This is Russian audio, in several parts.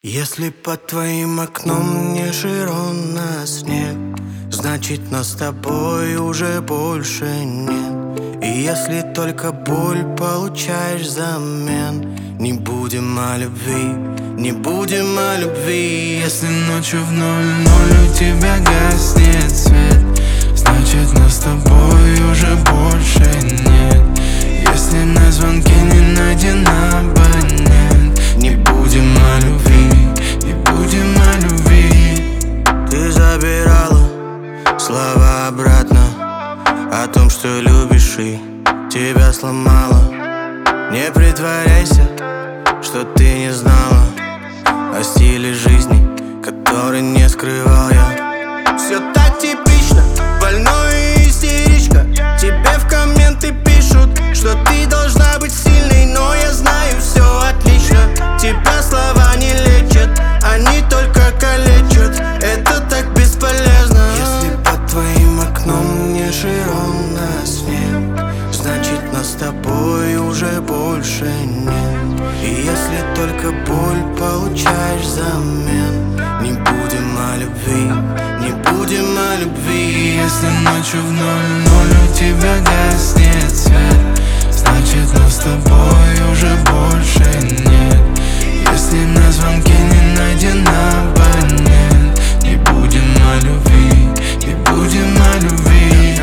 Если под твоим окном не широн снег, значит нас с тобой уже больше нет. И если только боль получаешь взамен, не будем о любви, не будем о любви. Если ночью в 00 у тебя гаснет свет, значит нас с тобой уже больше нет. Если на звонке не найден абонент, не будем о любви, не будем о любви. Ты забирала слова обратно о том, что любишь, и тебя сломала. Не притворяйся, что ты не знала о стиле жизни, который не скрывал я. Все так типично, больной и истеричка. Тебе в комменты пишут, что ты должна быть сильной, но я знаю, все отлично. Тебя слова не лечат, они только калечат. Это так бесполезно. Если под твоим окном не широн снег, значит нас с тобой уже больше нет. И если только боль получаешь взамен, не будем о любви, не будем о любви. Если ночью в 00 у тебя гаснет свет, значит нас с тобой уже больше нет. Если на звонке не найден абонент, не будем о любви, не будем о любви.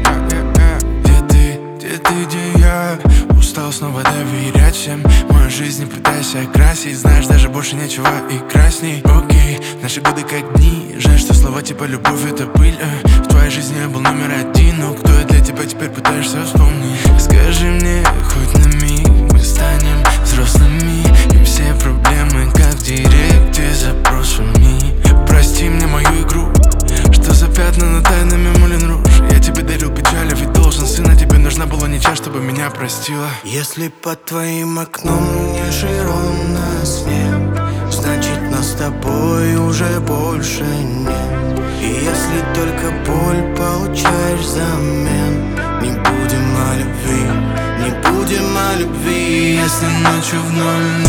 Где ты, где я? Устал снова доверять всем. Мою жизнь не пытайся окрасить, знаешь, даже больше нечего и красней. Окей, наши годы как дни. Жаль, что слова типа любовь это пыль. В твоей жизни я был номер один, но кто я для тебя теперь пытаешься вспомнить? Скажи мне хоть на миг, мы станем взрослыми, и все проблемы как в директе запросами. Прости мне мою игру, что за пятна на тайнами Мулен Руж. Я тебе дарил печаль, ведь должен сын, а тебе нужна была ничья, чтобы меня простила. Если под твоим окном не широн снег, значит нас с тобой уже больше нет. И если только боль получаешь взамен, не будем о любви, не будем о любви. Если ночью в 00